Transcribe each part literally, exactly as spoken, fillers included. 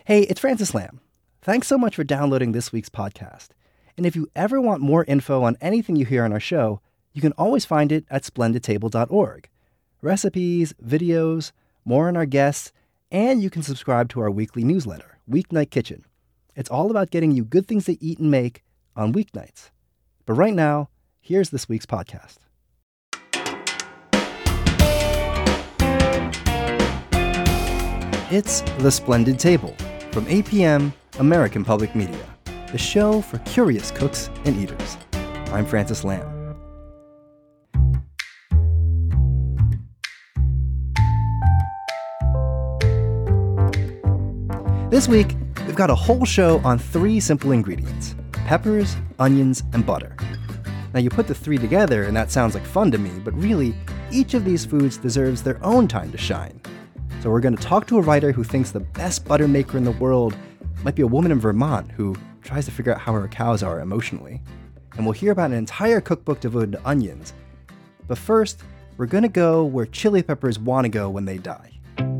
Hey, it's Francis Lam. Thanks so much for downloading this week's podcast. And if you ever want more info on anything you hear on our show, you can always find it at splendid table dot org. Recipes, videos, more on our guests, and you can subscribe to our weekly newsletter, Weeknight Kitchen. It's all about getting you good things to eat and make on weeknights. But right now, here's this week's podcast. It's The Splendid Table from A P M, American Public Media, the show for curious cooks and eaters. I'm Francis Lam. This week, we've got a whole show on three simple ingredients: peppers, onions, and butter. Now, you put the three together and that sounds like fun to me, but really, each of these foods deserves their own time to shine. So we're going to talk to a writer who thinks the best butter maker in the world might be a woman in Vermont who tries to figure out how her cows are emotionally. And we'll hear about an entire cookbook devoted to onions. But first, we're going to go where chili peppers want to go when they die.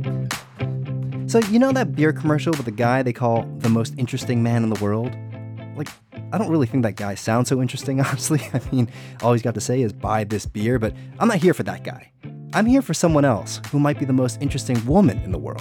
So you know that beer commercial with the guy they call the most interesting man in the world? Like, I don't really think that guy sounds so interesting, honestly. I mean, all he's got to say is buy this beer, but I'm not here for that guy. I'm here for someone else who might be the most interesting woman in the world.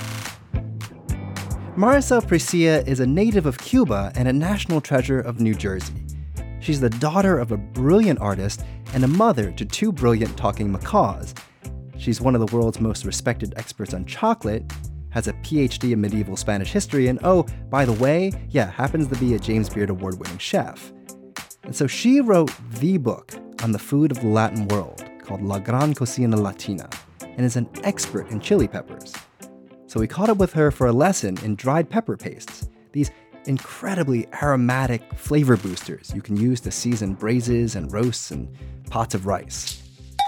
Marisol Presilla is a native of Cuba and a national treasure of New Jersey. She's the daughter of a brilliant artist and a mother to two brilliant talking macaws. She's one of the world's most respected experts on chocolate, has a P H D in medieval Spanish history, and oh, by the way, yeah, happens to be a James Beard Award-winning chef. And so she wrote the book on the food of the Latin world, called La Gran Cocina Latina, and is an expert in chili peppers. So we caught up with her for a lesson in dried pepper pastes, these incredibly aromatic flavor boosters you can use to season braises and roasts and pots of rice.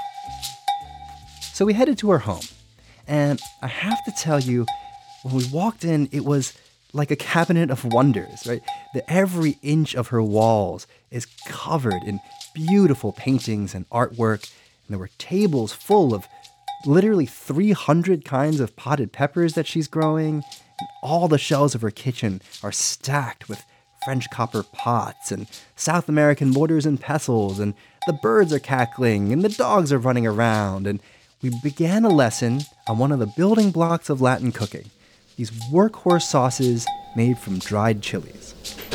So we headed to her home, and I have to tell you, when we walked in, it was like a cabinet of wonders, right? The every inch of her walls is covered in beautiful paintings and artwork. And there were tables full of literally three hundred kinds of potted peppers that she's growing. And all the shelves of her kitchen are stacked with French copper pots and South American mortars and pestles. And the birds are cackling and the dogs are running around. And we began a lesson on one of the building blocks of Latin cooking, these workhorse sauces made from dried chilies.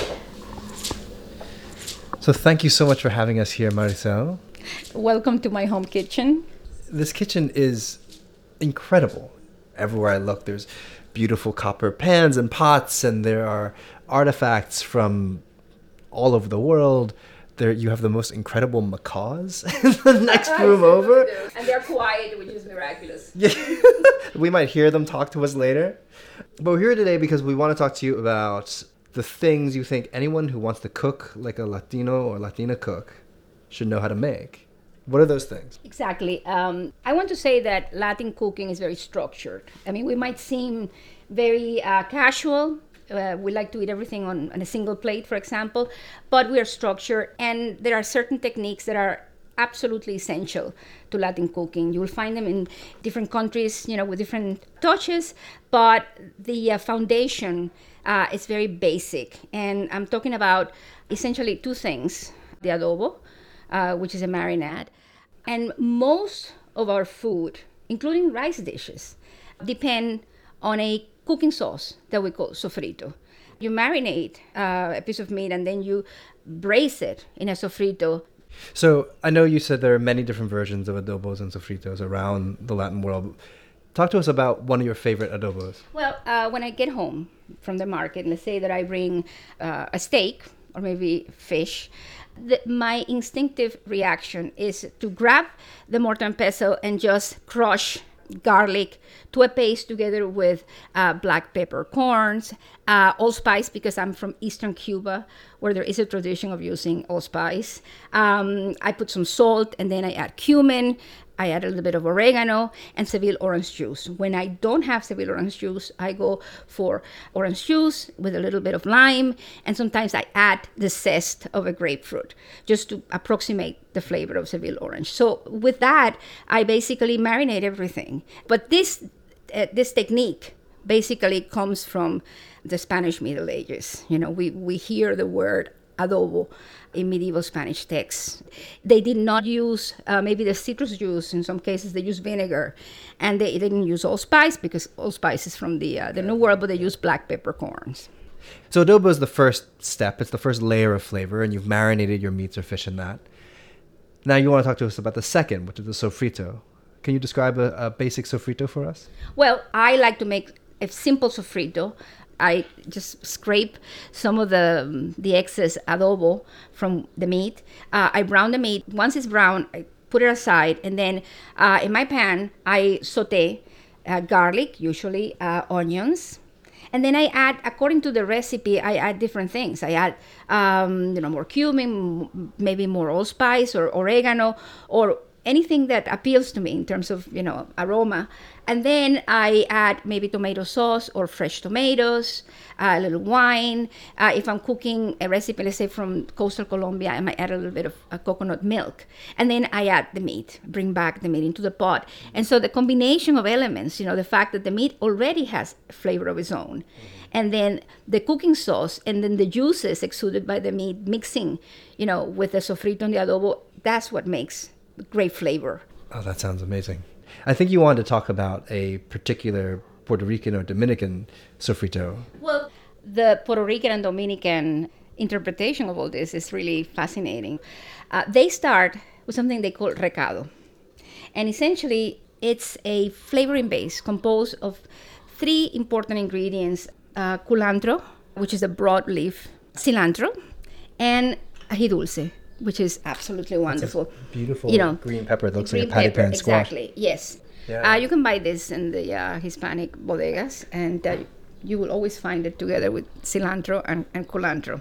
So thank you so much for having us here, Marisol. Welcome to my home kitchen. This kitchen is incredible. Everywhere I look, there's beautiful copper pans and pots, and there are artifacts from all over the world. There, you have the most incredible macaws in the next room over. And they're quiet, which is miraculous. Yeah. We might hear them talk to us later. But we're here today because we want to talk to you about the things you think anyone who wants to cook like a Latino or Latina cook should know how to make. What are those things? Exactly. Um, I want to say that Latin cooking is very structured. I mean, we might seem very uh, casual. Uh, we like to eat everything on, on a single plate, for example, but we are structured, and there are certain techniques that are absolutely essential to Latin cooking. You will find them in different countries, you know, with different touches, but the uh, foundation uh, is very basic. And I'm talking about essentially two things: the adobo, Uh, which is a marinade. And most of our food, including rice dishes, depend on a cooking sauce that we call sofrito. You marinate uh, a piece of meat and then you braise it in a sofrito. So I know you said there are many different versions of adobos and sofritos around the Latin world. Talk to us about one of your favorite adobos. Well, uh, when I get home from the market, let's say that I bring uh, a steak or maybe fish, The, my instinctive reaction is to grab the mortar and pestle and just crush garlic to a paste together with uh, black peppercorns, uh, allspice, because I'm from Eastern Cuba, where there is a tradition of using allspice. Um, I put some salt, and then I add cumin. I add a little bit of oregano and Seville orange juice. When I don't have Seville orange juice, I go for orange juice with a little bit of lime, and sometimes I add the zest of a grapefruit just to approximate the flavor of Seville orange. So with that, I basically marinate everything. But this uh, this technique basically comes from the Spanish Middle Ages. You know, we, we hear the word adobo in medieval Spanish texts. They did not use uh, maybe the citrus juice. In some cases, they use vinegar, and they, they didn't use allspice because allspice is from the uh, the New World, but they use black peppercorns. So adobo is the first step. It's the first layer of flavor, and you've marinated your meats or fish in that. Now you want to talk to us about the second, which is the sofrito. Can you describe a, a basic sofrito for us? Well, I like to make a simple sofrito. I just scrape some of the the excess adobo from the meat. Uh, I brown the meat. Once it's brown, I put it aside, and then uh, in my pan, I saute uh, garlic, usually uh, onions, and then I add, according to the recipe, I add different things. I add, um, you know, more cumin, maybe more allspice or oregano, or anything that appeals to me in terms of, you know, aroma. And then I add maybe tomato sauce or fresh tomatoes, uh, a little wine. Uh, if I'm cooking a recipe, let's say from coastal Colombia, I might add a little bit of uh, coconut milk. And then I add the meat, bring back the meat into the pot. And so the combination of elements, you know, the fact that the meat already has a flavor of its own, and then the cooking sauce, and then the juices exuded by the meat mixing, you know, with the sofrito and the adobo, that's what makes great flavor. Oh, that sounds amazing. I think you wanted to talk about a particular Puerto Rican or Dominican sofrito. Well, the Puerto Rican and Dominican interpretation of all this is really fascinating. Uh, they start with something they call recado. And essentially, it's a flavoring base composed of three important ingredients: uh, culantro, which is a broadleaf, cilantro, and ají dulce, which is absolutely wonderful. Beautiful, you know, green pepper. It looks like a green patty pepper, pan squash. Exactly, yes. Yeah. Uh, you can buy this in the uh, Hispanic bodegas, and uh, you will always find it together with cilantro and, and culantro.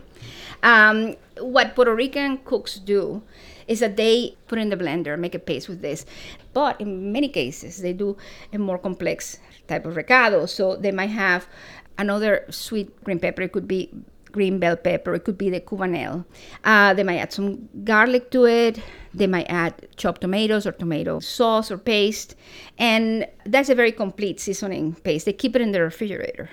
Um, what Puerto Rican cooks do is that they put in the blender, make a paste with this. But in many cases, they do a more complex type of recado. So they might have another sweet green pepper. It could be green bell pepper. It could be the cubanelle. Uh, they might add some garlic to it. They might add chopped tomatoes or tomato sauce or paste. And that's a very complete seasoning paste. They keep it in the refrigerator.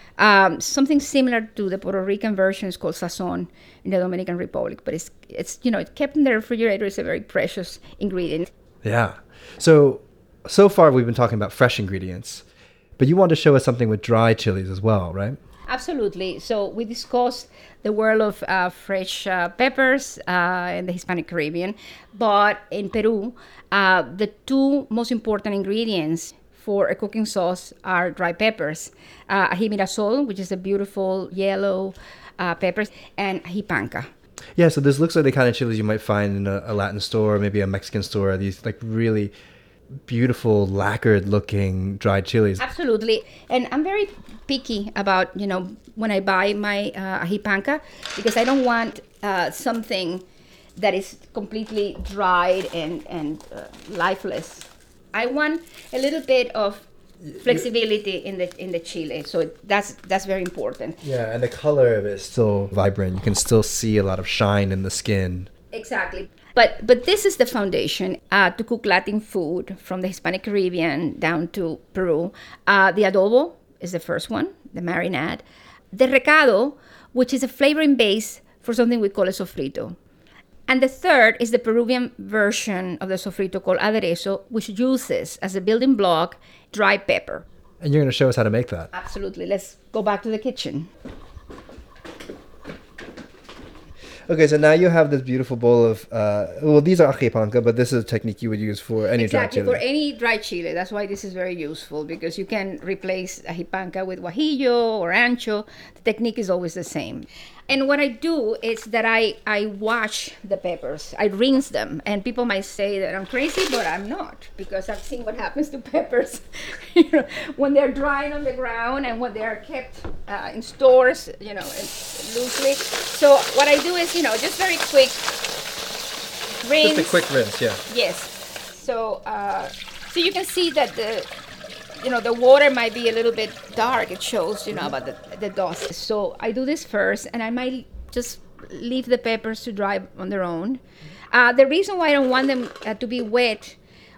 Um, something similar to the Puerto Rican version is called sazon in the Dominican Republic, but it's, it's you know, it kept in the refrigerator. Is a very precious ingredient. Yeah. So, so far we've been talking about fresh ingredients, but you want to show us something with dry chilies as well, right? Absolutely. So we discussed the world of uh, fresh uh, peppers uh, in the Hispanic Caribbean, but in Peru, uh, the two most important ingredients for a cooking sauce are dry peppers, uh, ají mirasol, which is a beautiful yellow uh, pepper, and ají panca. Yeah, so this looks like the kind of chilies you might find in a, a Latin store, maybe a Mexican store. These like really beautiful, lacquered-looking dried chilies. Absolutely, and I'm very picky about, you know, when I buy my uh, ají panca, because I don't want uh, something that is completely dried and and uh, lifeless. I want a little bit of flexibility in the in the chile, so that's that's very important. Yeah, and the color of it is still vibrant. You can still see a lot of shine in the skin. Exactly. But but this is the foundation uh, to cook Latin food from the Hispanic Caribbean down to Peru. Uh, the adobo is the first one, the marinade. The recado, which is a flavoring base for something we call a sofrito. And the third is the Peruvian version of the sofrito called aderezo, which uses as a building block dry pepper. And you're going to show us how to make that. Absolutely. Let's go back to the kitchen. Okay, so now you have this beautiful bowl of, uh, well, these are ají panca, but this is a technique you would use for any exactly, dry chili. for any dry chile. That's why this is very useful, because you can replace ají panca with guajillo or ancho. The technique is always the same. And what I do is that I, I wash the peppers. I rinse them. And people might say that I'm crazy, but I'm not, because I've seen what happens to peppers you know, when they're drying on the ground and when they are kept uh, in stores, you know, loosely. So what I do is, you know, just very quick rinse. Just a quick rinse, yeah. Yes. So, uh, so you can see that the you know, the water might be a little bit dark. It shows, you know, about the, the dust. So I do this first, and I might just leave the peppers to dry on their own. Uh, the reason why I don't want them uh, to be wet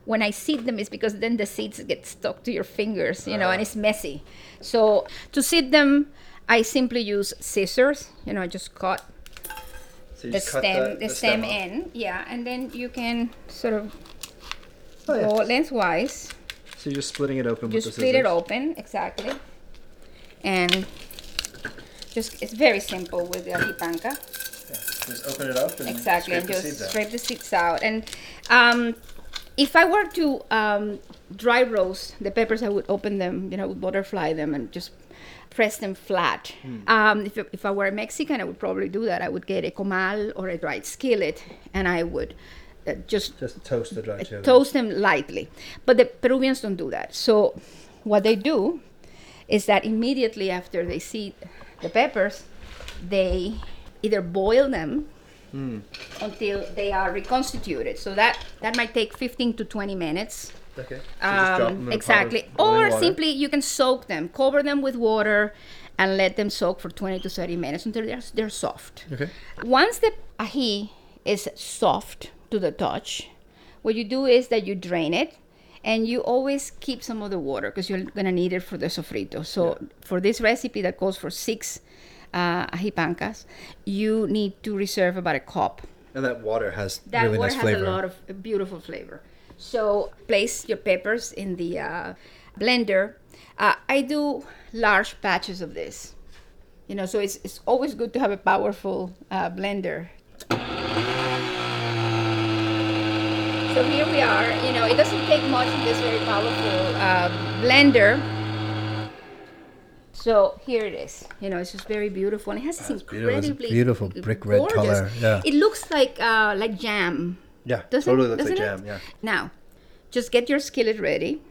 when I seed them, it's because then the seeds get stuck to your fingers, you know, and it's messy. So to seed them, I simply use scissors. You know, I just cut So you the just cut stem, the, the, the stem, stem off. in, yeah, and then you can sort of Oh, yeah. go lengthwise. So you're just splitting it open Just with the split it scissors. open, exactly, and just it's very simple with the ají panca. Yeah. Just open it up and Exactly, scrape and the just seeds out. scrape the seeds out. And um, if I were to um, dry roast the peppers, I would open them, you know, would butterfly them and just press them flat. Hmm. Um, if, if I were a Mexican, I would probably do that. I would get a comal or a dried skillet, and I would uh, just Just toast the dried chili. toast them lightly. But the Peruvians don't do that. So what they do is that immediately after they see the peppers, they either boil them Mm. until they are reconstituted. So that, that might take fifteen to twenty minutes. Okay. So just drop them Um, in a pot exactly. of boiling Or water. simply you can soak them, cover them with water, and let them soak for twenty to thirty minutes until they're, they're soft. Okay. Once the ají is soft to the touch, what you do is that you drain it, and you always keep some of the water because you're gonna need it for the sofrito. So for this recipe that calls for six uh, ají pancas, you need to reserve about a cup. And that water has That really water nice has flavor. a lot of beautiful flavor. So place your peppers in the uh, blender. Uh, I do large patches of this, you know, so it's it's always good to have a powerful uh, blender. So here we are. You know, it doesn't take much in this very powerful uh, blender. So here it is. You know, it's just very beautiful, and it has this That's beautiful. It's a incredibly beautiful brick red gorgeous. color, yeah. It looks like uh, like jam. Yeah, Doesn't- totally looks like doesn't it? jam, yeah. Now, just get your skillet ready.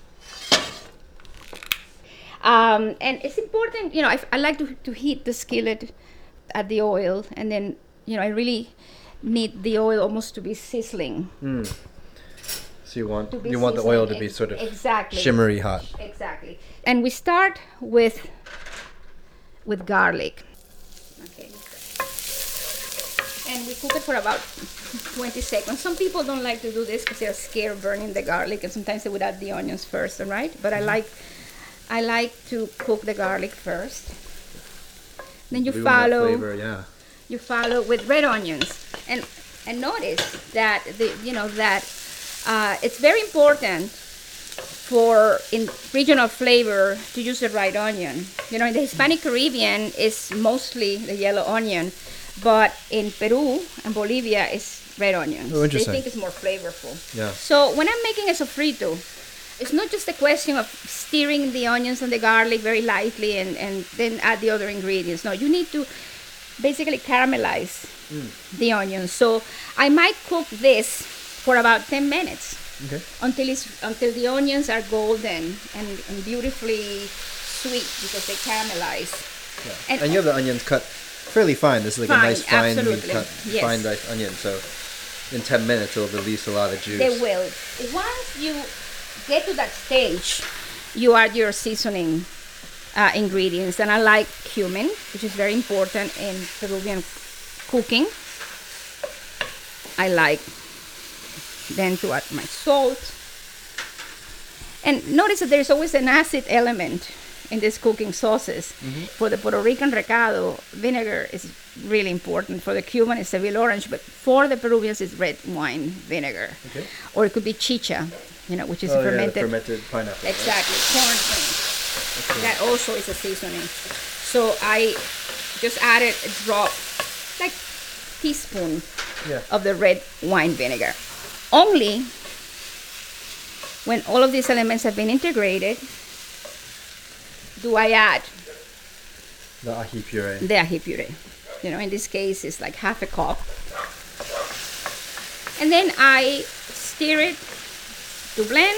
Um, and it's important, you know, I, I like to, to heat the skillet at the oil, and then, you know, I really need the oil almost to be sizzling. Mm. So you want To be you want the oil to sizzling, be sort of exactly. shimmery hot. Exactly. And we start with with garlic. Okay. And we cook it for about twenty seconds. Some people don't like to do this because they're scared of burning the garlic, and sometimes they would add the onions first, all right? But I like I like to cook the garlic first. Then you We want that follow flavor, yeah. you follow with red onions, and and notice that the you know that uh, it's very important for in regional flavor to use the right onion. You know, in the Hispanic Caribbean is mostly the yellow onion, but in Peru and Bolivia it's red onions. Oh, interesting. They think it's more flavorful. Yeah. So when I'm making a sofrito, it's not just a question of stirring the onions and the garlic very lightly and, and then add the other ingredients. No, you need to basically caramelize Mm. the onions. So I might cook this for about ten minutes Okay. until it's until the onions are golden and, and beautifully sweet because they caramelize. Yeah. And- And, you have the onions cut fairly fine. This is like Fine, a nice fine absolutely. cut, Yes. fine diced onion. So in ten minutes it'll release a lot of juice. They will. Once you get to that stage, you add your seasoning uh, ingredients, and I like cumin, which is very important in Peruvian cooking. I like then to add my salt. And notice that there's always an acid element in these cooking sauces. Mm-hmm. For the Puerto Rican recado, vinegar is really important. For the Cuban, it's Seville orange, but for the Peruvians, it's red wine vinegar. Okay. Or it could be chicha, you know, which is Oh, a yeah, the fermented, fermented pineapple. right? exactly, corn drink. Okay. That also is a seasoning. So I just added a drop, like teaspoon Yeah. of the red wine vinegar. Only when all of these elements have been integrated do I add The ají puree. the ají puree. You know, in this case, it's like half a cup. And then I stir it to blend.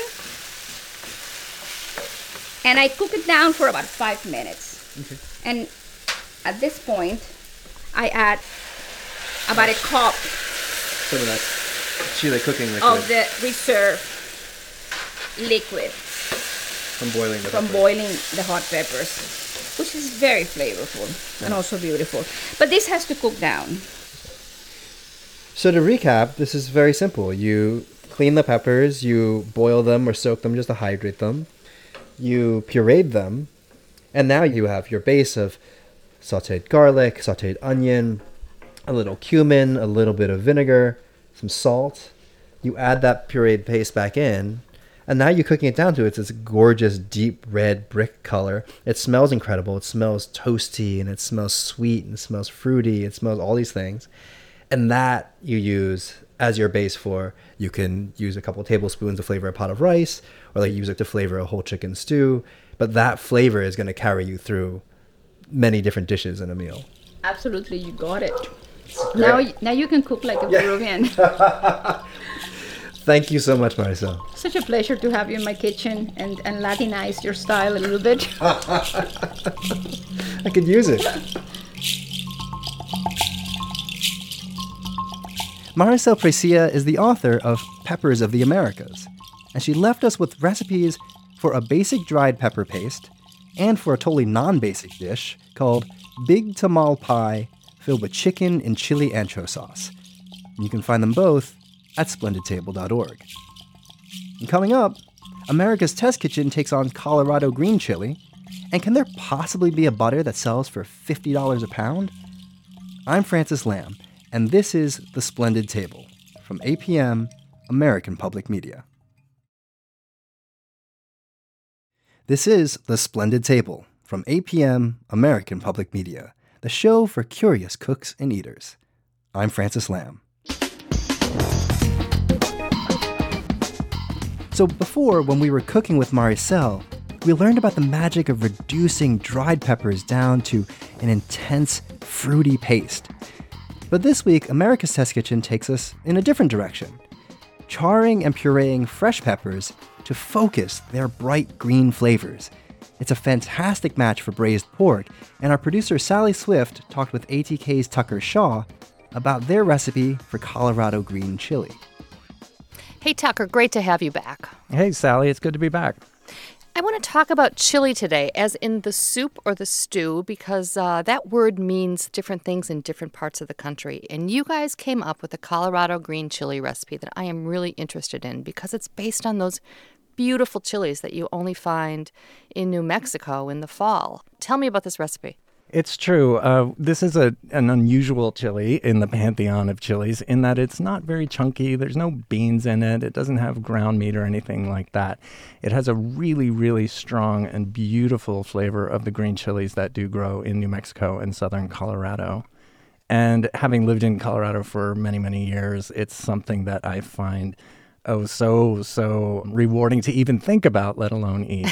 And I cook it down for about five minutes. Okay. And at this point, I add about a cup Some of that chile cooking liquid of the reserve liquid from boiling the from peppers. boiling the hot peppers, which is very flavorful and also beautiful. But this has to cook down. So to recap, this is very simple. You clean the peppers, you boil them or soak them just to hydrate them. You pureed them, and now you have your base of sauteed garlic, sauteed onion, a little cumin, a little bit of vinegar, some salt. You add that pureed paste back in, and now you're cooking it down to it's this gorgeous deep red brick color. It smells incredible. It smells toasty, and it smells sweet, and it smells fruity. It smells all these things. And that you use as your base for, you can use a couple tablespoons to flavor a pot of rice, or like use it to flavor a whole chicken stew. But that flavor is going to carry you through many different dishes in a meal. Absolutely, you got it. Now, now you can cook like a yeah. Peruvian. Thank you so much, Maricel. Such a pleasure to have you in my kitchen and, and Latinize your style a little bit. I could use it. Maricel Presilla is the author of Peppers of the Americas, and she left us with recipes for a basic dried pepper paste and for a totally non-basic dish called Big Tamal Pie filled with chicken and chili ancho sauce. And you can find them both at splendid table dot org. And coming up, America's Test Kitchen takes on Colorado green chili, and can there possibly be a butter that sells for fifty dollars a pound? I'm Francis Lamb, and this is The Splendid Table from A P M, American Public Media. This is The Splendid Table from A P M, American Public Media, the show for curious cooks and eaters. I'm Francis Lamb. So before, when we were cooking with Maricel, we learned about the magic of reducing dried peppers down to an intense, fruity paste. But this week, America's Test Kitchen takes us in a different direction, charring and pureeing fresh peppers to focus their bright green flavors. It's a fantastic match for braised pork, and our producer Sally Swift talked with A T K's Tucker Shaw about their recipe for Colorado green chili. Hey, Tucker, great to have you back. Hey, Sally, it's good to be back. I want to talk about chili today, as in the soup or the stew, because uh, that word means different things in different parts of the country. And you guys came up with a Colorado green chili recipe that I am really interested in because it's based on those beautiful chilies that you only find in New Mexico in the fall. Tell me about this recipe. It's true. Uh, this is a an unusual chili in the pantheon of chilies in that it's not very chunky. There's no beans in it. It doesn't have ground meat or anything like that. It has a really, really strong and beautiful flavor of the green chilies that do grow in New Mexico and southern Colorado. And having lived in Colorado for many, many years, it's something that I find, oh, so, so rewarding to even think about, let alone eat.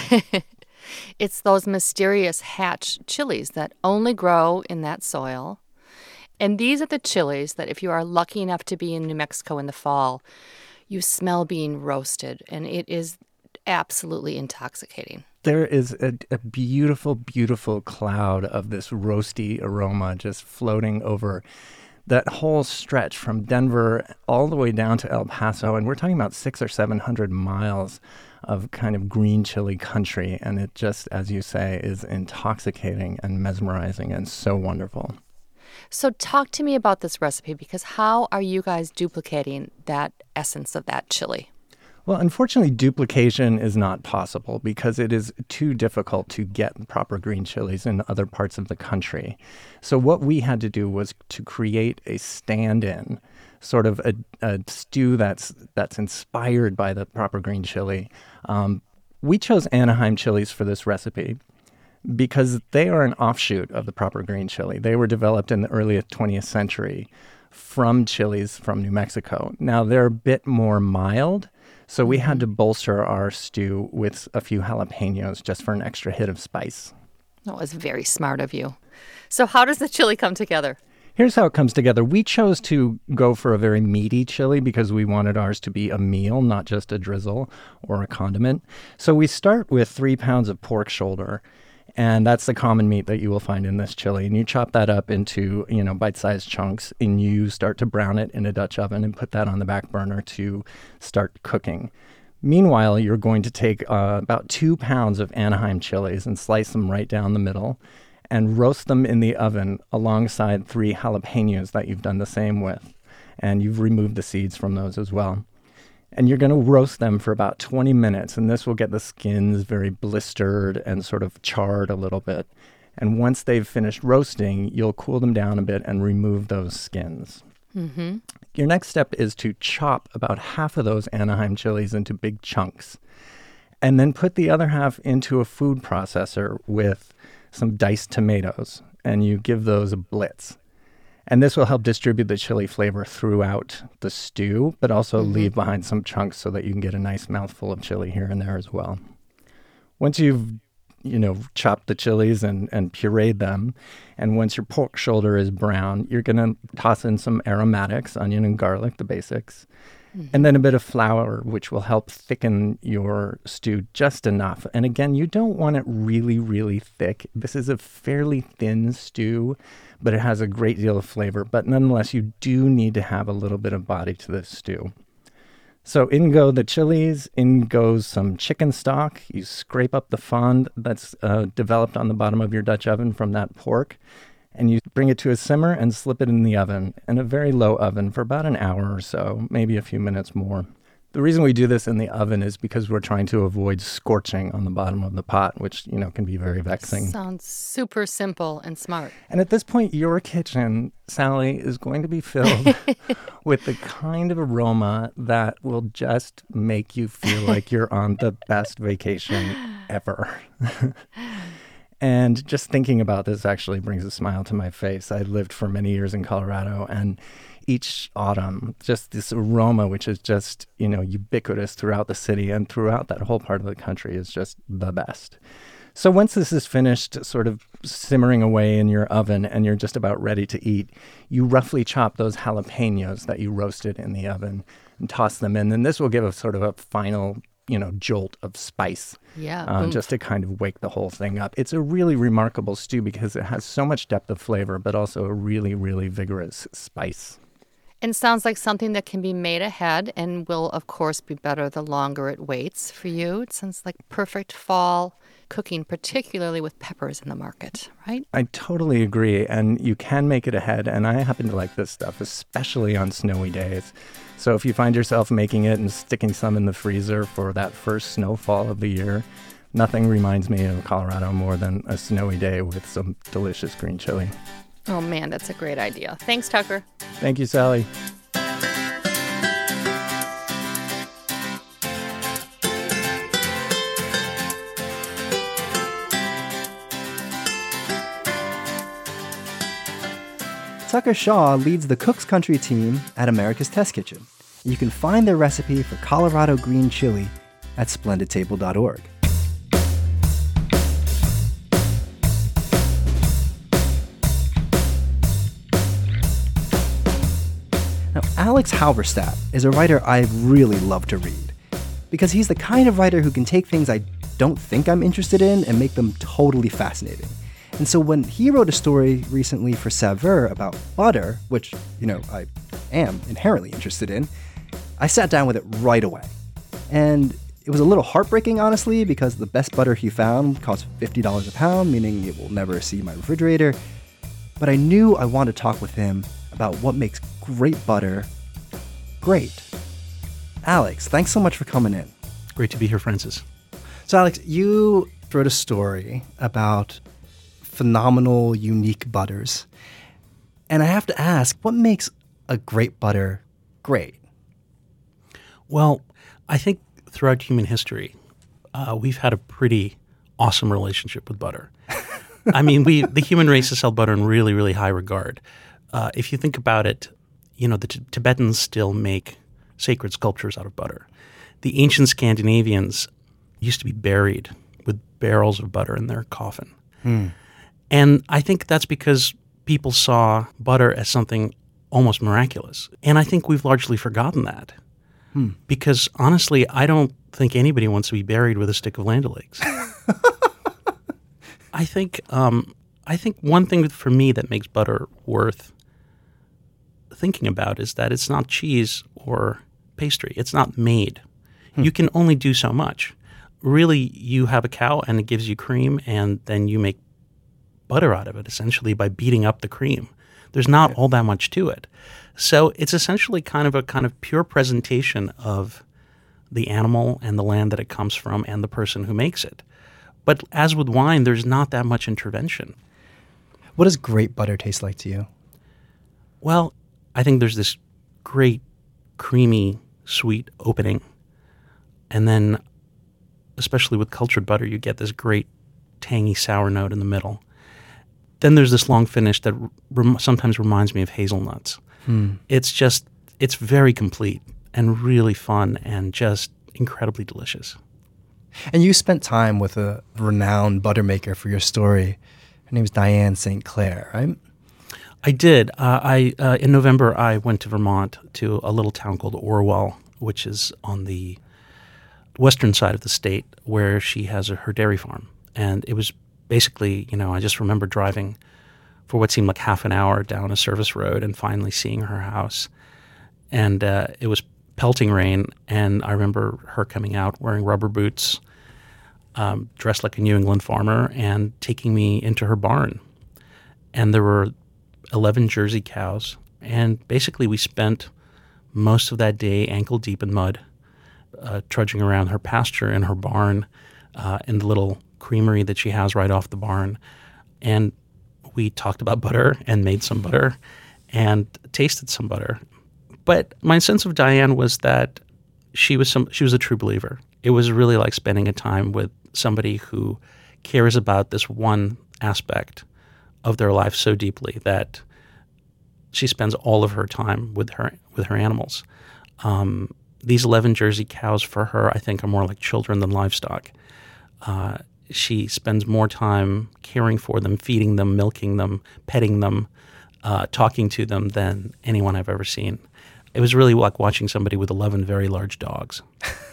It's those mysterious hatch chilies that only grow in that soil. And these are the chilies that if you are lucky enough to be in New Mexico in the fall, you smell being roasted, and it is absolutely intoxicating. There is a, a beautiful, beautiful cloud of this roasty aroma just floating over that whole stretch from Denver all the way down to El Paso. And we're talking about six or seven hundred miles of kind of green chili country. And it just, as you say, is intoxicating and mesmerizing and so wonderful. So talk to me about this recipe, because how are you guys duplicating that essence of that chili? Well, unfortunately, duplication is not possible because it is too difficult to get proper green chilies in other parts of the country. So what we had to do was to create a stand-in, sort of a, a stew that's that's inspired by the proper green chili. Um, we chose Anaheim chilies for this recipe because they are an offshoot of the proper green chili. They were developed in the early twentieth century from chilies from New Mexico. Now, they're a bit more mild, so we had to bolster our stew with a few jalapenos just for an extra hit of spice. That was very smart of you. So how does the chili come together? Here's how it comes together. We chose to go for a very meaty chili because we wanted ours to be a meal, not just a drizzle or a condiment. So we start with three pounds of pork shoulder, and that's the common meat that you will find in this chili. And you chop that up into, you know, bite-sized chunks, and you start to brown it in a Dutch oven and put that on the back burner to start cooking. Meanwhile, you're going to take uh, about two pounds of Anaheim chilies and slice them right down the middle and roast them in the oven alongside three jalapenos that you've done the same with. And you've removed the seeds from those as well. And you're going to roast them for about twenty minutes, and this will get the skins very blistered and sort of charred a little bit. And once they've finished roasting, you'll cool them down a bit and remove those skins. Mm-hmm. Your next step is to chop about half of those Anaheim chilies into big chunks, and then put the other half into a food processor with some diced tomatoes, and you give those a blitz. And this will help distribute the chili flavor throughout the stew, but also mm-hmm. leave behind some chunks so that you can get a nice mouthful of chili here and there as well. Once you've, you know, chopped the chilies and, and pureed them, and once your pork shoulder is brown, you're going to toss in some aromatics, onion and garlic, the basics, mm-hmm. and then a bit of flour, which will help thicken your stew just enough. And again, you don't want it really, really thick. This is a fairly thin stew, but it has a great deal of flavor. But nonetheless, you do need to have a little bit of body to this stew. So in go the chilies, in goes some chicken stock. You scrape up the fond that's uh, developed on the bottom of your Dutch oven from that pork, and you bring it to a simmer and slip it in the oven, in a very low oven for about an hour or so, maybe a few minutes more. The reason we do this in the oven is because we're trying to avoid scorching on the bottom of the pot, which, you know, can be very vexing. Sounds super simple and smart. And at this point, your kitchen, Sally, is going to be filled with the kind of aroma that will just make you feel like you're on the best vacation ever. And just thinking about this actually brings a smile to my face. I lived for many years in Colorado, and each autumn, just this aroma, which is just, you know, ubiquitous throughout the city and throughout that whole part of the country, is just the best. So once this is finished sort of simmering away in your oven and you're just about ready to eat, you roughly chop those jalapenos that you roasted in the oven and toss them in. And this will give a sort of a final, you know, jolt of spice. Yeah. Uh, just to kind of wake the whole thing up. It's a really remarkable stew because it has so much depth of flavor, but also a really, really vigorous spice. And sounds like something that can be made ahead and will, of course, be better the longer it waits for you. It sounds like perfect fall cooking, particularly with peppers in the market, right? I totally agree. And you can make it ahead. And I happen to like this stuff, especially on snowy days. So if you find yourself making it and sticking some in the freezer for that first snowfall of the year, nothing reminds me of Colorado more than a snowy day with some delicious green chili. Oh, man, that's a great idea. Thanks, Tucker. Thank you, Sally. Tucker Shaw leads the Cook's Country team at America's Test Kitchen. You can find their recipe for Colorado green chili at splendid table dot org. Now, Alex Halberstadt is a writer I really love to read because he's the kind of writer who can take things I don't think I'm interested in and make them totally fascinating. And so when he wrote a story recently for Saveur about butter, which, you know, I am inherently interested in, I sat down with it right away. And it was a little heartbreaking, honestly, because the best butter he found cost fifty dollars a pound, meaning it will never see my refrigerator. But I knew I wanted to talk with him about what makes great butter great. Alex, thanks so much for coming in. Great to be here, Francis. So, Alex, you wrote a story about phenomenal, unique butters. And I have to ask, what makes a great butter great? Well, I think throughout human history, uh, we've had a pretty awesome relationship with butter. I mean, we the human race has held butter in really, really high regard. Uh, if you think about it, you know, the t- Tibetans still make sacred sculptures out of butter. The ancient Scandinavians used to be buried with barrels of butter in their coffin. Hmm. And I think that's because people saw butter as something almost miraculous. And I think we've largely forgotten that. Hmm. Because honestly, I don't think anybody wants to be buried with a stick of Land O'Lakes. I think um, I think one thing for me that makes butter worth thinking about is that it's not cheese or pastry. It's not made. Hmm. You can only do so much. Really, you have a cow and it gives you cream, and then you make butter out of it, essentially, by beating up the cream. There's not all that much to it. So it's essentially kind of a kind of pure presentation of the animal and the land that it comes from and the person who makes it. But as with wine, there's not that much intervention. What does great butter taste like to you? Well, I think there's this great, creamy, sweet opening. And then, especially with cultured butter, you get this great, tangy, sour note in the middle. Then there's this long finish that rem- sometimes reminds me of hazelnuts. Hmm. It's just, it's very complete and really fun and just incredibly delicious. And you spent time with a renowned butter maker for your story. Her name is Diane Saint Clair, right? I did. Uh, I uh, in November, I went to Vermont to a little town called Orwell, which is on the western side of the state, where she has a, her dairy farm. And it was basically, you know, I just remember driving for what seemed like half an hour down a service road and finally seeing her house. And uh, it was pelting rain, and I remember her coming out wearing rubber boots, um, dressed like a New England farmer, and taking me into her barn. And there were eleven Jersey cows, and basically we spent most of that day ankle deep in mud, uh, trudging around her pasture in her barn, uh, in the little creamery that she has right off the barn. And we talked about butter and made some butter and tasted some butter. But my sense of Diane was that she was some she was a true believer. It was really like spending a time with somebody who cares about this one aspect of their life so deeply that she spends all of her time with her with her animals. Um, these eleven Jersey cows for her, I think, are more like children than livestock. Uh, she spends more time caring for them, feeding them, milking them, petting them, uh, talking to them than anyone I've ever seen. It was really like watching somebody with eleven very large dogs.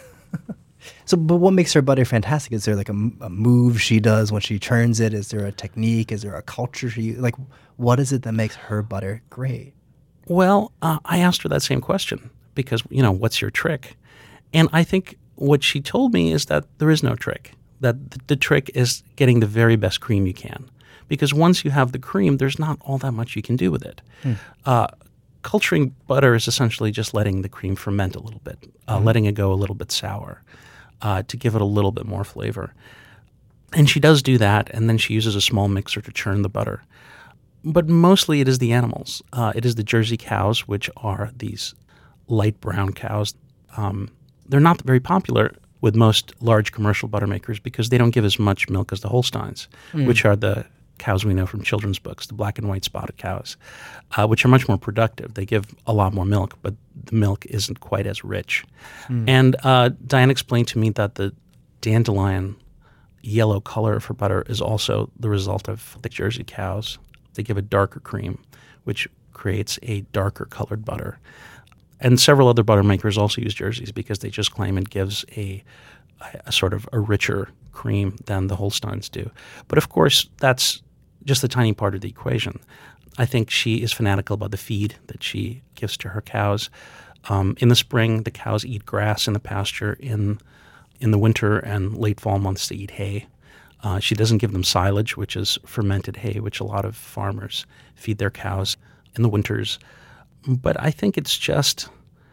So, but what makes her butter fantastic? Is there like a, a move she does when she churns it? Is there a technique? Is there a culture she like? What is it that makes her butter great? Well, uh, I asked her that same question because, you know, what's your trick? And I think what she told me is that there is no trick, that the, the trick is getting the very best cream you can. Because once you have the cream, there's not all that much you can do with it. Hmm. Uh, culturing butter is essentially just letting the cream ferment a little bit, uh, mm-hmm. letting it go a little bit sour uh, to give it a little bit more flavor. And she does do that, and then she uses a small mixer to churn the butter. But mostly it is the animals. Uh, it is the Jersey cows, which are these light brown cows. Um, they're not very popular with most large commercial butter makers because they don't give as much milk as the Holsteins, mm. which are the cows we know from children's books, the black and white spotted cows, uh, which are much more productive. They give a lot more milk, but the milk isn't quite as rich. Mm. And uh, Diane explained to me that the dandelion yellow color of her butter is also the result of the Jersey cows. They give a darker cream, which creates a darker colored butter. And several other butter makers also use Jerseys because they just claim it gives a, a sort of a richer cream than the Holsteins do. But of course, that's just a tiny part of the equation. I think she is fanatical about the feed that she gives to her cows. Um, in the spring, the cows eat grass in the pasture. In in the winter and late fall months, they eat hay. Uh, she doesn't give them silage, which is fermented hay, which a lot of farmers feed their cows in the winters. But I think it's just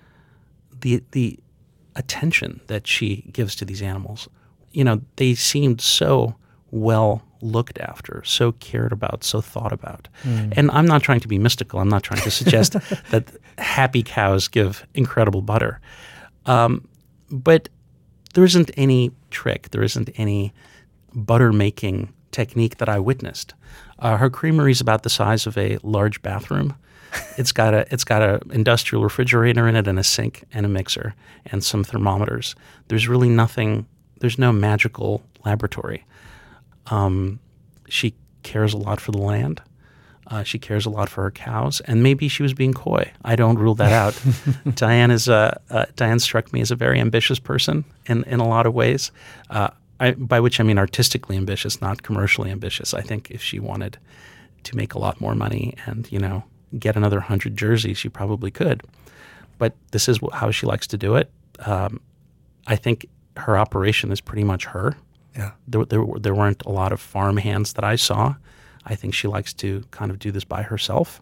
the the attention that she gives to these animals. You know, they seemed so well looked after, so cared about, so thought about. Mm. And I'm not trying to be mystical. I'm not trying to suggest that happy cows give incredible butter. Um, but there isn't any trick. There isn't any butter making technique that I witnessed. Uh, her creamery is about the size of a large bathroom. It's got a it's got a industrial refrigerator in it and a sink and a mixer and some thermometers. There's really nothing. There's no magical laboratory. Um, she cares a lot for the land. Uh, she cares a lot for her cows, and maybe she was being coy. I don't rule that out. Diane is a uh, Diane struck me as a very ambitious person in in a lot of ways. Uh, I, by which I mean artistically ambitious, not commercially ambitious. I think if she wanted to make a lot more money and, you know, get another hundred jerseys, she probably could. But this is how she likes to do it. Um, I think her operation is pretty much her. Yeah. There, there, there weren't a lot of farm hands that I saw. I think she likes to kind of do this by herself.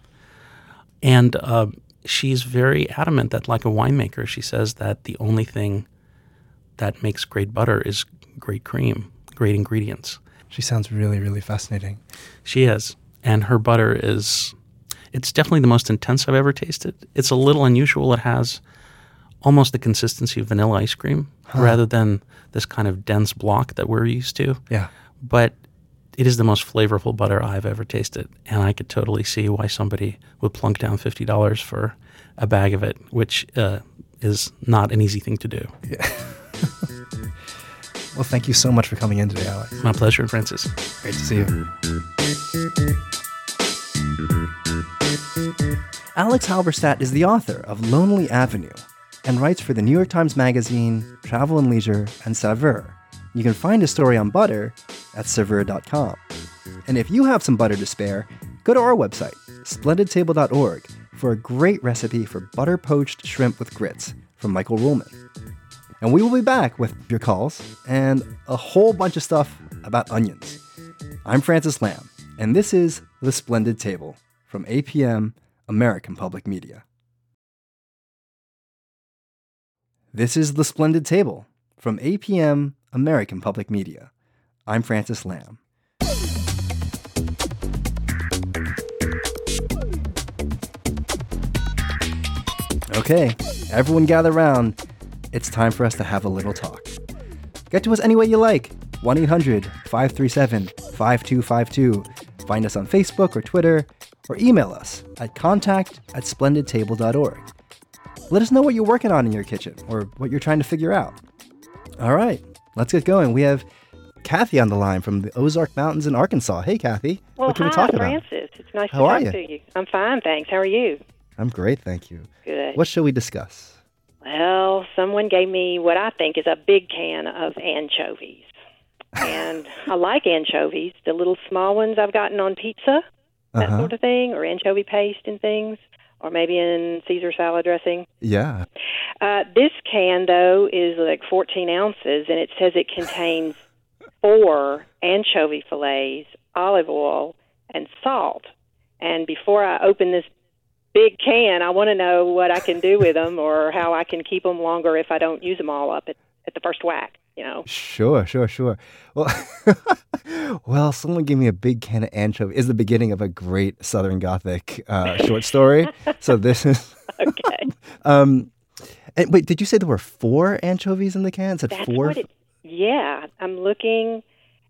And uh, she's very adamant that, like a winemaker, she says that the only thing that makes great butter is great cream, great ingredients. She sounds really, really fascinating. She is. And her butter is, it's definitely the most intense I've ever tasted. It's a little unusual. It has almost the consistency of vanilla ice cream huh. rather than this kind of dense block that we're used to. Yeah. But it is the most flavorful butter I've ever tasted. And I could totally see why somebody would plunk down fifty dollars for a bag of it, which uh, is not an easy thing to do. Yeah. Well, thank you so much for coming in today, Alex. My pleasure, Francis. Great to see you. Alex Halberstadt is the author of Lonely Avenue and writes for the New York Times Magazine, Travel and Leisure, and Saveur. You can find his story on butter at saveur dot com. And if you have some butter to spare, go to our website, splendid table dot org, for a great recipe for butter poached shrimp with grits from Michael Ruhlman. And we will be back with your calls and a whole bunch of stuff about onions. I'm Francis Lamb, and this is The Splendid Table from A P M, American Public Media. This is The Splendid Table from A P M, American Public Media. I'm Francis Lamb. Okay, everyone gather round. It's time for us to have a little talk. Get to us any way you like. one eight hundred five three seven five two five two. Find us on Facebook or Twitter, or email us at contact at splendid table dot org. Let us know what you're working on in your kitchen or what you're trying to figure out. All right, let's get going. We have Kathy on the line from the Ozark Mountains in Arkansas. Hey, Kathy. Well, what can hi, we talk Francis. about? It's nice How to are talk you? to you. I'm fine, thanks. How are you? I'm great, thank you. Good. What shall we discuss? Well, someone gave me what I think is a big can of anchovies. And I like anchovies, the little small ones I've gotten on pizza, that Uh-huh. sort of thing, or anchovy paste and things, or maybe in Caesar salad dressing. Yeah. Uh, this can, though, is like fourteen ounces, and it says it contains four anchovy fillets, olive oil, and salt. And before I open this big can, I want to know what I can do with them or how I can keep them longer if I don't use them all up at, at the first whack, you know. Sure, sure, sure. Well, well, someone gave me a big can of anchovy. Is the beginning of a great Southern Gothic uh, short story. So this is Okay. um, and wait, did you say there were four anchovies in the can? It said That's four. what it, yeah, I'm looking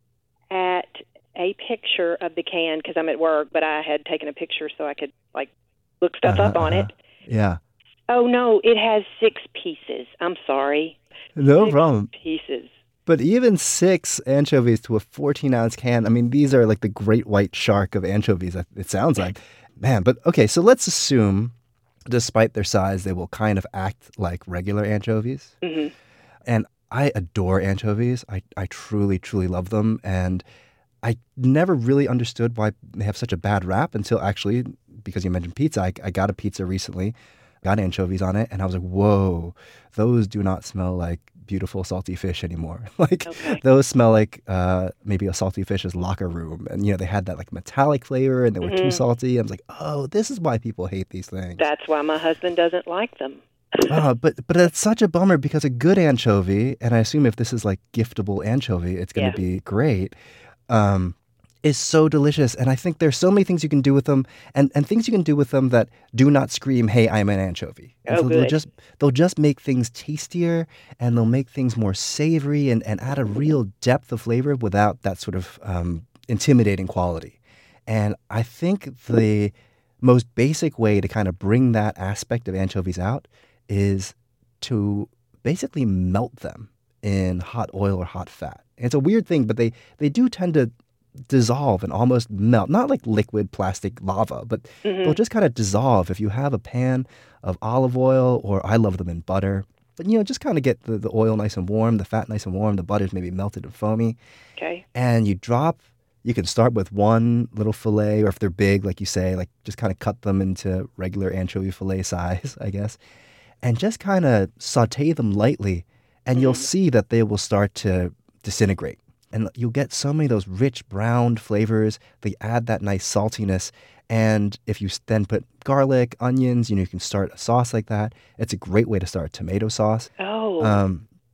at a picture of the can because I'm at work, but I had taken a picture so I could, like, look stuff Uh-huh, up on uh-huh. it. Yeah. Oh, no, it has six pieces. I'm sorry. No Six problem. pieces. But even six anchovies to a fourteen ounce can, I mean, these are like the great white shark of anchovies, it sounds like. Man, but okay, so let's assume, despite their size, they will kind of act like regular anchovies. Mm-hmm. And I adore anchovies. I, I truly, truly love them. And I never really understood why they have such a bad rap until actually, because you mentioned pizza, I, I got a pizza recently, got anchovies on it, and I was like, whoa, those do not smell like beautiful salty fish anymore. Like Okay. those smell like uh, maybe a salty fish's locker room. And, you know, they had that like metallic flavor and they were Mhm. too salty. I was like, oh, this is why people hate these things. That's why my husband doesn't like them. Oh, but but it's such a bummer because a good anchovy, and I assume if this is like giftable anchovy, it's going Yeah. to be great, um, is so delicious. And I think there's so many things you can do with them, and, and things you can do with them that do not scream, "Hey, I'm an anchovy." And Oh, so they'll good. just they'll just make things tastier, and they'll make things more savory, and, and add a real depth of flavor without that sort of um, intimidating quality. And I think the most basic way to kind of bring that aspect of anchovies out is to basically melt them in hot oil or hot fat. It's a weird thing, but they, they do tend to dissolve and almost melt. Not like liquid plastic lava, but Mhm. they'll just kind of dissolve if you have a pan of olive oil, or I love them in butter. But, you know, just kind of get the, the oil nice and warm, the fat nice and warm, the butter's maybe melted and foamy. Okay. And you drop, you can start with one little fillet, or if they're big, like you say, like just kind of cut them into regular anchovy fillet size, I guess, and just kind of saute them lightly, and you'll see that they will start to disintegrate. And you'll get so many of those rich browned flavors. They add that nice saltiness. And if you s- then put garlic, onions, you know, you can start a sauce like that. It's a great way to start tomato sauce. Oh, Um, oh,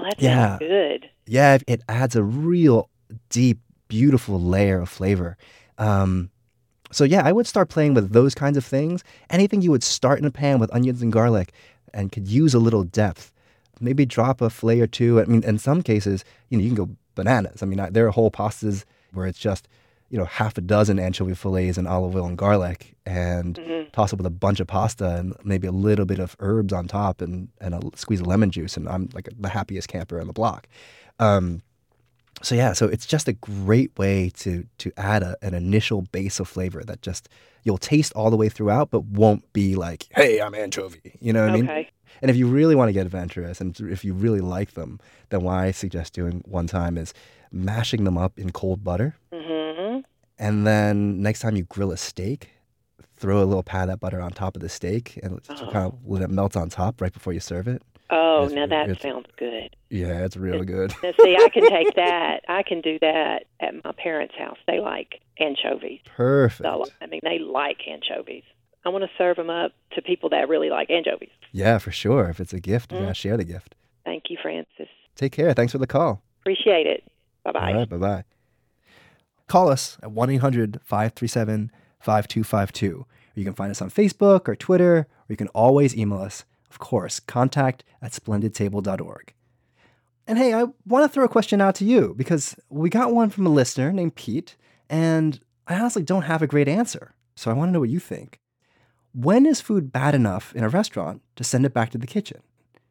that Yeah. sounds good. Yeah, it adds a real deep, beautiful layer of flavor. Um, so yeah, I would start playing with those kinds of things. Anything you would start in a pan with onions and garlic and could use a little depth. Maybe drop a fillet or two. I mean, in some cases, you know, you can go bananas. I mean, I, there are whole pastas where it's just, you know, half a dozen anchovy fillets and olive oil and garlic, and Mm-hmm. toss it with a bunch of pasta and maybe a little bit of herbs on top, and, and a squeeze of lemon juice, and I'm like the happiest camper on the block. Um, so yeah, so it's just a great way to to add a, an initial base of flavor that just you'll taste all the way throughout, but won't be like, hey, I'm anchovy. You know what I mean? Okay. And if you really want to get adventurous, and if you really like them, then what I suggest doing one time is mashing them up in cold butter. Mm-hmm. And then next time you grill a steak, throw a little pat of that butter on top of the steak, and it's Oh. kind of let it melt on top right before you serve it. Oh, It's- now that it's- sounds good. Yeah, it's really good. Now, see, I can take that. I can do that at my parents' house. They like anchovies. Perfect. So, I mean, they like anchovies. I want to serve them up to people that really like anchovies. Yeah, for sure. If it's a gift, you Mm. gotta share the gift. Thank you, Francis. Take care. Thanks for the call. Appreciate it. Bye-bye. All right, bye-bye. Call us at one eight hundred five three seven five two five two. You can find us on Facebook or Twitter, or you can always email us, of course, contact at splendid table dot org. And hey, I want to throw a question out to you because we got one from a listener named Pete, and I honestly don't have a great answer. So I want to know what you think. When is food bad enough in a restaurant to send it back to the kitchen?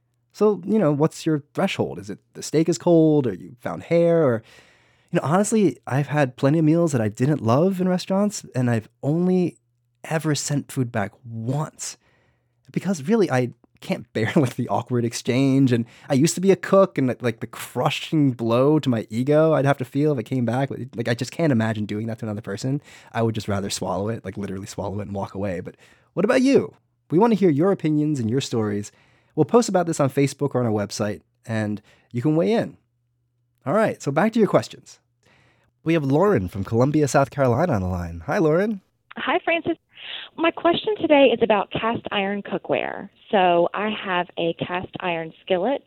So, you know, what's your threshold? Is it the steak is cold, or you found hair, or, you know, honestly, I've had plenty of meals that I didn't love in restaurants, and I've only ever sent food back once because really I can't bear like the awkward exchange. And I used to be a cook, and like the crushing blow to my ego I'd have to feel if it came back. Like, I just can't imagine doing that to another person. I would just rather swallow it, like literally swallow it and walk away. But what about you? We want to hear your opinions and your stories. We'll post about this on Facebook or on our website, and you can weigh in. All right, so back to your questions. We have Lauren from Columbia, South Carolina on the line. Hi, Lauren. Hi, Francis. My question today is about cast iron cookware. So I have a cast iron skillet,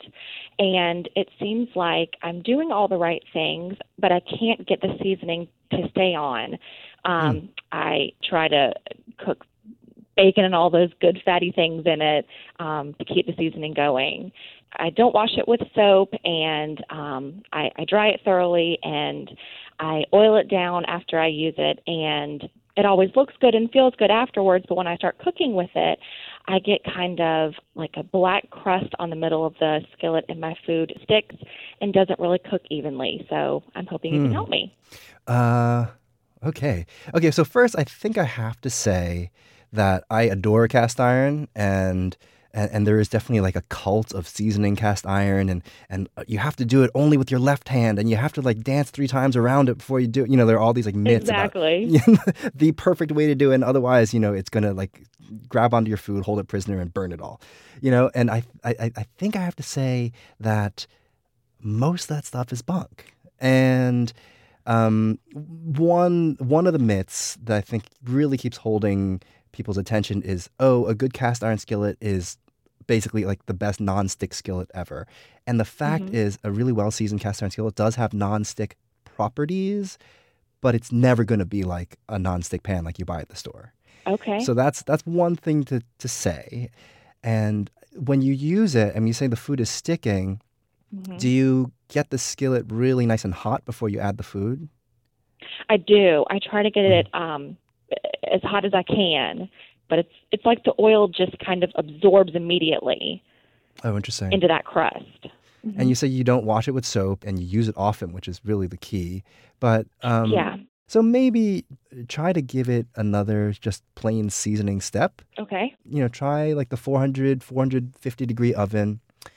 and it seems like I'm doing all the right things, but I can't get the seasoning to stay on. Um, mm. I try to cook bacon and all those good fatty things in it um, to keep the seasoning going. I don't wash it with soap, and um, I, I dry it thoroughly, and I oil it down after I use it, and it always looks good and feels good afterwards, but when I start cooking with it, I get kind of like a black crust on the middle of the skillet, and my food sticks and doesn't really cook evenly. So I'm hoping you Hmm. can help me. Uh, okay. Okay, so first, I think I have to say that I adore cast iron, and and, and there is definitely like a cult of seasoning cast iron, and and you have to do it only with your left hand, and you have to like dance three times around it before you do it. You know, there are all these like myths Exactly. about the perfect way to do it, and otherwise, you know, it's gonna like grab onto your food, hold it prisoner, and burn it all. You know, and I I, I think I have to say that most of that stuff is bunk. And um, one one of the myths that I think really keeps holding people's attention is, oh, a good cast iron skillet is basically like the best non-stick skillet ever. And the fact Mhm. is, a really well-seasoned cast iron skillet does have non-stick properties, but it's never going to be like a non-stick pan like you buy at the store. Okay. So that's that's one thing to, to say. And when you use it, and you say the food is sticking, Mhm. do you get the skillet really nice and hot before you add the food? I do. I try to get it um, as hot as I can, but it's it's like the oil just kind of absorbs immediately Oh, interesting. into that crust. And you say you don't wash it with soap and you use it often, which is really the key. But um, Yeah. so maybe try to give it another just plain seasoning step. Okay. You know, try like the four hundred, four fifty degree oven.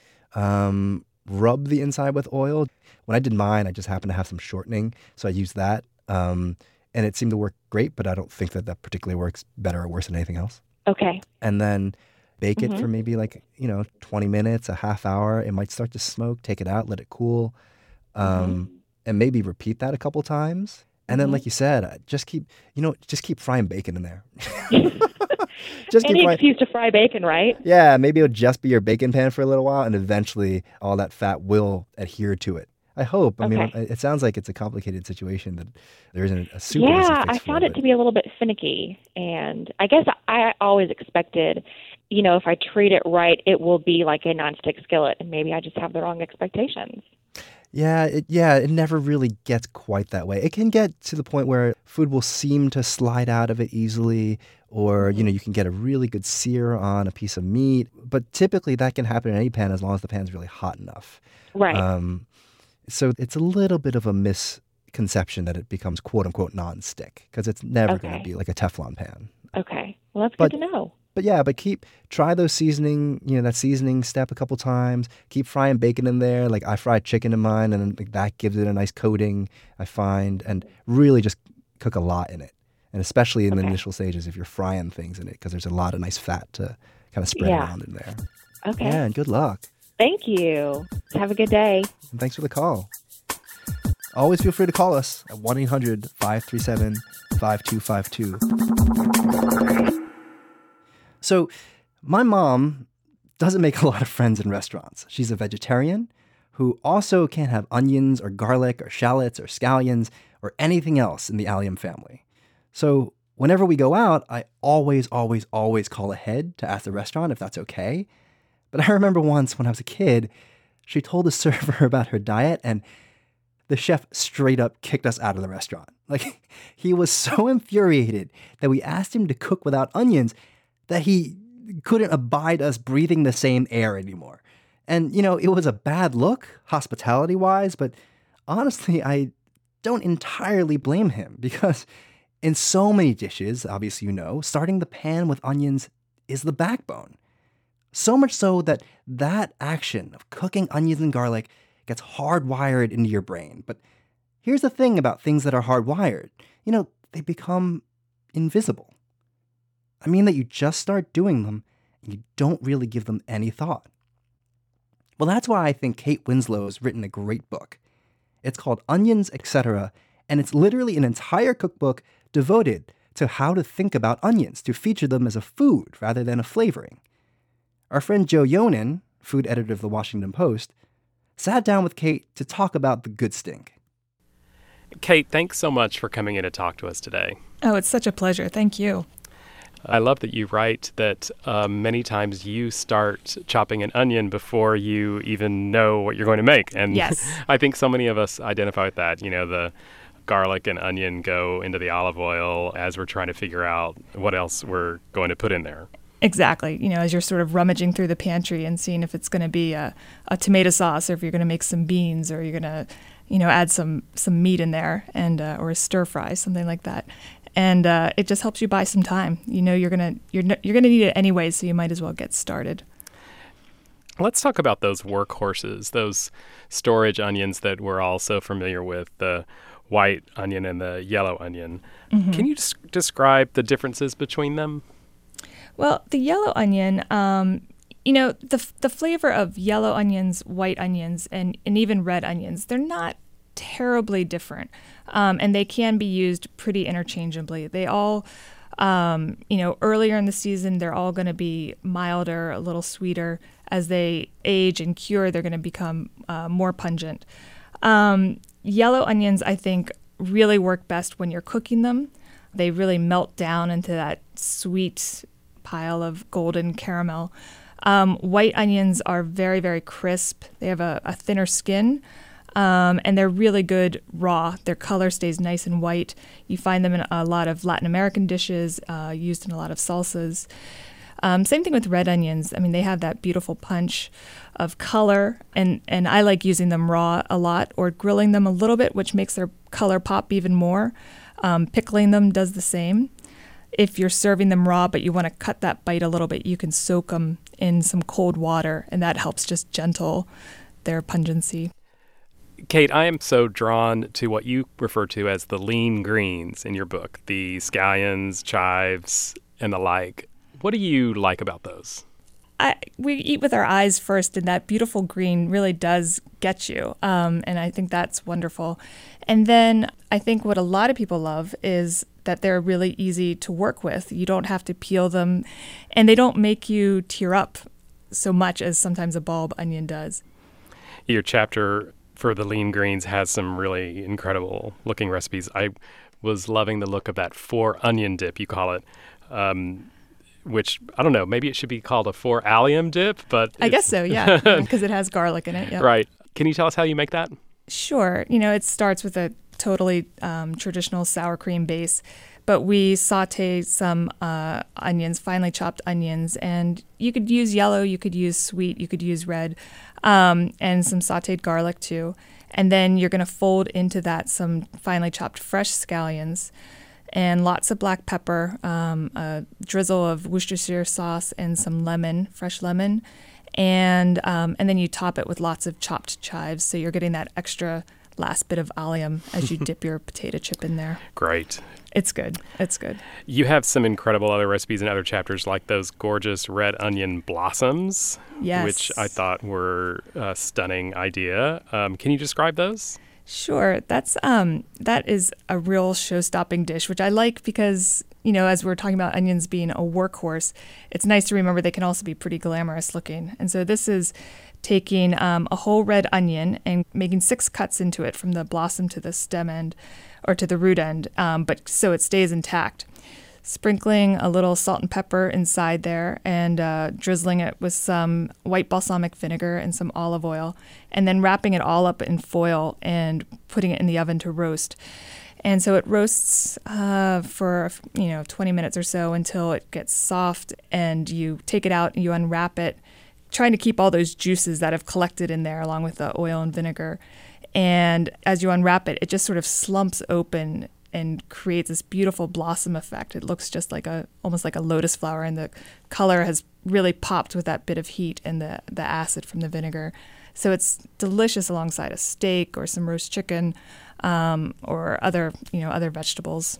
Um, rub the inside with oil. When I did mine, I just happened to have some shortening, so I used that. Um, and it seemed to work great, but I don't think that that particularly works better or worse than anything else. Okay. And then bake it Mhm. for maybe like, you know, twenty minutes, a half hour. It might start to smoke. Take it out, let it cool. Um, and maybe repeat that a couple times. And then, Mhm. like you said, uh, just keep, you know, just keep frying bacon in there. Just keep Any fry- excuse to fry bacon, right? Yeah, maybe it'll just be your bacon pan for a little while, and eventually all that fat will adhere to it. I hope. I mean, Okay. it it sounds like it's a complicated situation that there isn't a super easy Yeah, fix I for found it but- to be a little bit finicky. And I guess I always expected, you know, if I treat it right, it will be like a nonstick skillet. And maybe I just have the wrong expectations. Yeah, it, yeah, it never really gets quite that way. It can get to the point where food will seem to slide out of it easily, or you know, you can get a really good sear on a piece of meat. But typically, that can happen in any pan as long as the pan's really hot enough. Right. Um, so it's a little bit of a misconception that it becomes "quote unquote" non-stick because it's never going to Okay. be like a Teflon pan. Okay. Well, that's but- good to know. But yeah, but keep try those seasoning, you know, that seasoning step a couple times. Keep frying bacon in there. Like I fry chicken in mine, and then, like, that gives it a nice coating, I find. And really just cook a lot in it. And especially in the Okay. initial stages if you're frying things in it, because there's a lot of nice fat to kind of spread Yeah. around in there. Okay. Yeah, and good luck. Thank you. Have a good day. And thanks for the call. Always feel free to call us at one eight hundred five three seven five two five two. So, my mom doesn't make a lot of friends in restaurants. She's a vegetarian who also can't have onions or garlic or shallots or scallions or anything else in the allium family. So, whenever we go out, I always, always, always call ahead to ask the restaurant if that's okay. But I remember once when I was a kid, she told the server about her diet, and the chef straight up kicked us out of the restaurant. Like, he was so infuriated that we asked him to cook without onions that he couldn't abide us breathing the same air anymore. And, you know, it was a bad look, hospitality-wise, but honestly, I don't entirely blame him because in so many dishes, obviously you know, starting the pan with onions is the backbone. So much so that that action of cooking onions and garlic gets hardwired into your brain. But here's the thing about things that are hardwired. You know, they become invisible. I mean that you just start doing them and you don't really give them any thought. Well, that's why I think Kate Winslow's written a great book. It's called Onions, et cetera, and it's literally an entire cookbook devoted to how to think about onions, to feature them as a food rather than a flavoring. Our friend Joe Yonan, food editor of the Washington Post, sat down with Kate to talk about the good stink. Kate, thanks so much for coming in to talk to us today. Oh, it's such a pleasure. Thank you. I love that you write that um, many times you start chopping an onion before you even know what you're going to make. And Yes. I think so many of us identify with that. You know, the garlic and onion go into the olive oil as we're trying to figure out what else we're going to put in there. Exactly. You know, as you're sort of rummaging through the pantry and seeing if it's going to be a, a tomato sauce or if you're going to make some beans or you're going to, you know, add some some meat in there and uh, or a stir fry, something like that. And uh, it just helps you buy some time. You know, you're gonna you're n- you're gonna need it anyway, so you might as well get started. Let's talk about those workhorses, those storage onions that we're all so familiar with, the white onion and the yellow onion. Mm-hmm. Can you des- describe the differences between them? Well, the yellow onion, um, you know, the the flavor of yellow onions, white onions, and, and even red onions, they're not terribly different. Um, and they can be used pretty interchangeably. They all, um, you know, earlier in the season, they're all going to be milder, a little sweeter. As they age and cure, they're going to become uh, more pungent. Um, yellow onions, I think, really work best when you're cooking them. They really melt down into that sweet pile of golden caramel. Um, white onions are very, very crisp. They have a, a thinner skin. Um, and they're really good raw. Their color stays nice and white. You find them in a lot of Latin American dishes, uh, used in a lot of salsas. Um, same thing with red onions. I mean, they have that beautiful punch of color, and, and I like using them raw a lot or grilling them a little bit, which makes their color pop even more. Um, pickling them does the same. If you're serving them raw, but you want to cut that bite a little bit, you can soak them in some cold water, and that helps just gentle their pungency. Kate, I am so drawn to what you refer to as the lean greens in your book, the scallions, chives, and the like. What do you like about those? I, we eat with our eyes first, and that beautiful green really does get you. Um, and I think that's wonderful. And then I think what a lot of people love is that they're really easy to work with. You don't have to peel them, and they don't make you tear up so much as sometimes a bulb onion does. Your chapter for the lean greens has some really incredible looking recipes. I was loving the look of that four onion dip, you call it, um, which, I don't know, maybe it should be called a four allium dip, but I guess so, yeah, because it has garlic in it. Yep. Right. Can you tell us how you make that? Sure. You know, it starts with a totally um, traditional sour cream base, but we saute some uh, onions, finely chopped onions, and you could use yellow, you could use sweet, you could use red, um, and some sauteed garlic too. And then you're going to fold into that some finely chopped fresh scallions and lots of black pepper, um, a drizzle of Worcestershire sauce, and some lemon, fresh lemon. And um, and then you top it with lots of chopped chives, so you're getting that extra last bit of allium as you dip your potato chip in there. Great. It's good. It's good. You have some incredible other recipes in other chapters, like those gorgeous red onion blossoms, yes. which I thought were a stunning idea. Um, can you describe those? Sure. That's um that is a real show-stopping dish, which I like because, you know, as we're talking about onions being a workhorse, it's nice to remember they can also be pretty glamorous looking. And so this is taking um, a whole red onion and making six cuts into it from the blossom to the stem end or to the root end, um, but so it stays intact. Sprinkling a little salt and pepper inside there and uh, drizzling it with some white balsamic vinegar and some olive oil, and then wrapping it all up in foil and putting it in the oven to roast. And so it roasts uh, for, you know, twenty minutes or so until it gets soft, and you take it out and you unwrap it, trying to keep all those juices that have collected in there along with the oil and vinegar. And as you unwrap it, it just sort of slumps open and creates this beautiful blossom effect. It looks just like a, almost like a lotus flower, and the color has really popped with that bit of heat and the, the acid from the vinegar. So it's delicious alongside a steak or some roast chicken, um, or other, you know, other vegetables.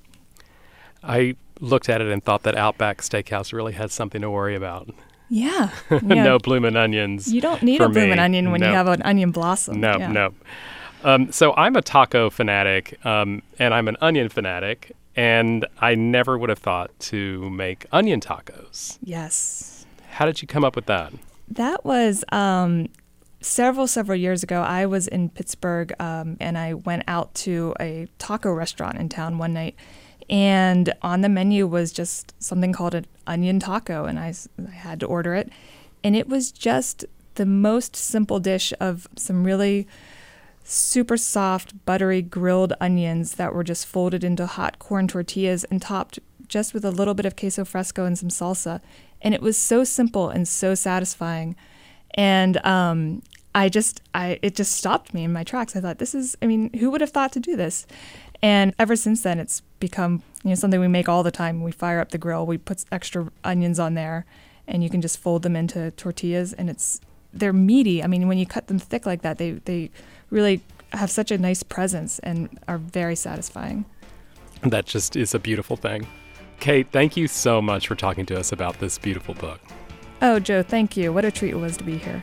I looked at it and thought that Outback Steakhouse really had something to worry about. Yeah. No bloomin' onions. You don't need a bloomin' onion when no. you have an onion blossom. No, yeah. no. Um, so I'm a taco fanatic, um, and I'm an onion fanatic, and I never would have thought to make onion tacos. Yes. How did you come up with that? That was um, several, several years ago. I was in Pittsburgh, um, and I went out to a taco restaurant in town one night, and on the menu was just something called an onion taco, and I, I had to order it. And it was just the most simple dish of some really super soft, buttery grilled onions that were just folded into hot corn tortillas and topped just with a little bit of queso fresco and some salsa. And it was so simple and so satisfying. And um, I just, I it just stopped me in my tracks. I thought, this is, I mean, who would have thought to do this? And ever since then, it's become, you know, something we make all the time. We fire up the grill, we put extra onions on there, and you can just fold them into tortillas, and it's, they're meaty. I mean, when you cut them thick like that, they, they really have such a nice presence and are very satisfying. That just is a beautiful thing. Kate, thank you so much for talking to us about this beautiful book. Oh, Joe, thank you. What a treat it was to be here.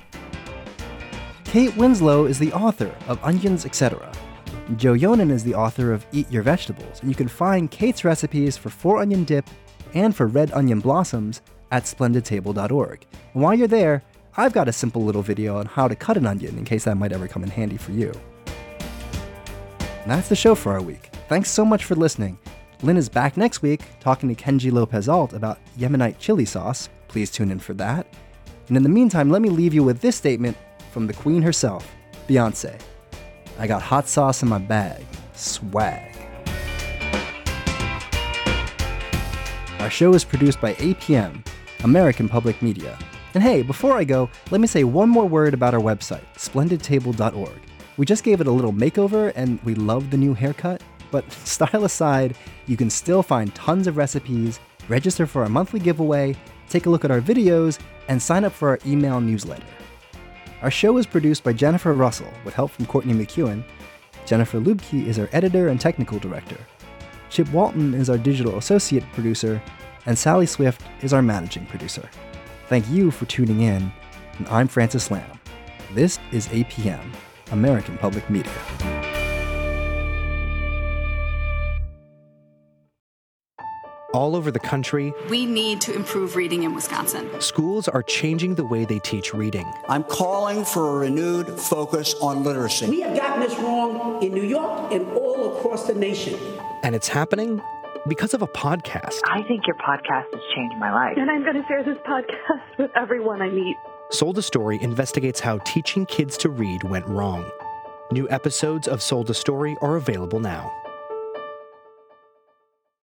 Kate Winslow is the author of Onions, et cetera. Joe Yonan is the author of Eat Your Vegetables, and you can find Kate's recipes for four onion dip and for red onion blossoms at splendid table dot org. And while you're there, I've got a simple little video on how to cut an onion in case that might ever come in handy for you. And that's the show for our week. Thanks so much for listening. Lynn is back next week talking to Kenji Lopez-Alt about Yemenite chili sauce. Please tune in for that. And in the meantime, let me leave you with this statement from the queen herself, Beyonce. I got hot sauce in my bag. Swag. Our show is produced by A P M, American Public Media. And hey, before I go, let me say one more word about our website, splendid table dot org. We just gave it a little makeover, and we love the new haircut. But style aside, you can still find tons of recipes, register for our monthly giveaway, take a look at our videos, and sign up for our email newsletter. Our show is produced by Jennifer Russell with help from Courtney McEwen. Jennifer Lubke is our editor and technical director. Chip Walton is our digital associate producer, and Sally Swift is our managing producer. Thank you for tuning in, and I'm Francis Lamb. This is A P M, American Public Media. All over the country, we need to improve reading in Wisconsin. Schools are changing the way they teach reading. I'm calling for a renewed focus on literacy. We have gotten this wrong in New York and all across the nation. And it's happening because of a podcast. I think your podcast has changed my life. And I'm going to share this podcast with everyone I meet. Sold a Story investigates how teaching kids to read went wrong. New episodes of Sold a Story are available now.